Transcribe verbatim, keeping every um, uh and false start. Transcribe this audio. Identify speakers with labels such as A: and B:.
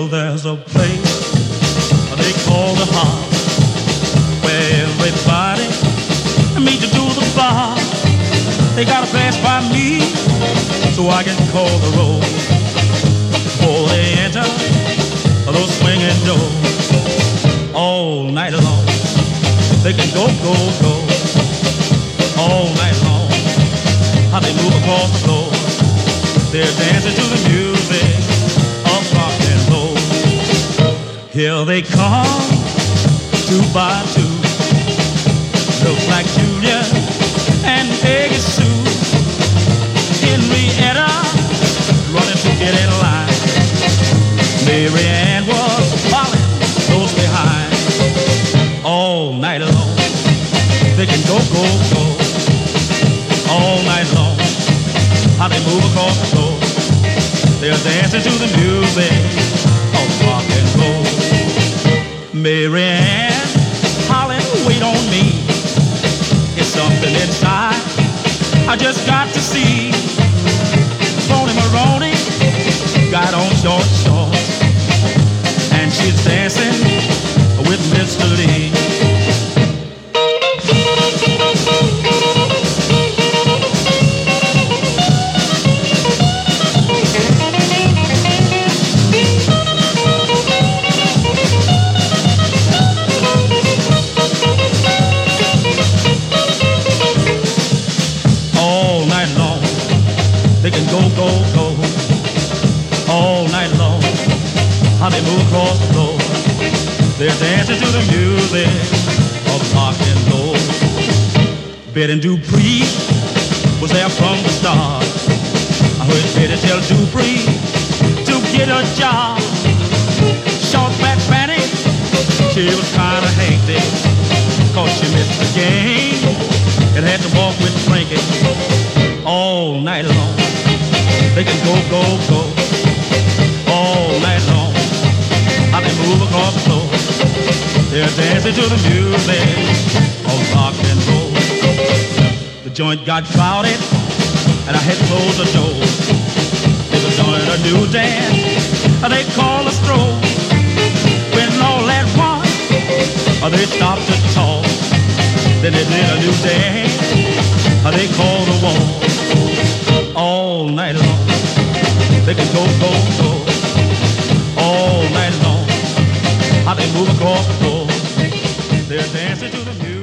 A: Well, there's a place they call the heart, where everybody meet to do the bar. They gotta pass by me so I can call the roll before they enter those swinging doors. All night long they can go, go, go. All night long how they move across the floor. They're dancing to the music of rock and roll. Here they come, two by two. Looks like Julia and Peggy Sue. Henrietta running to get in line. Mary Ann was following close behind. All night long they can go, go, go. All night long how they move across the floor. They're dancing to the music of rock and roll. Mary Ann hollering, wait on me. It's something inside I just got to see. Tony Maroney got on short shorts and she's dancing with Mister Lee. They can go, go, go. All night long how they move across the floor. They're dancing to the music of rock and roll. Betty Dupree was there from the start. I heard Betty tell Dupree to get a job. Short fat Fanny, she was kinda hectic, cause she missed the game and had to walk with Frankie. All night long they can go, go, go. All night long how they move across the floor. They're dancing to the music of rock and roll. The joint got crowded and I had to close the door. They were joining a new dance they call a stroll. When all at once they stopped to talk. Then they did a new dance they called a waltz. All night long they can go, go, go. All night long how they move across the floor. They're dancing to the music.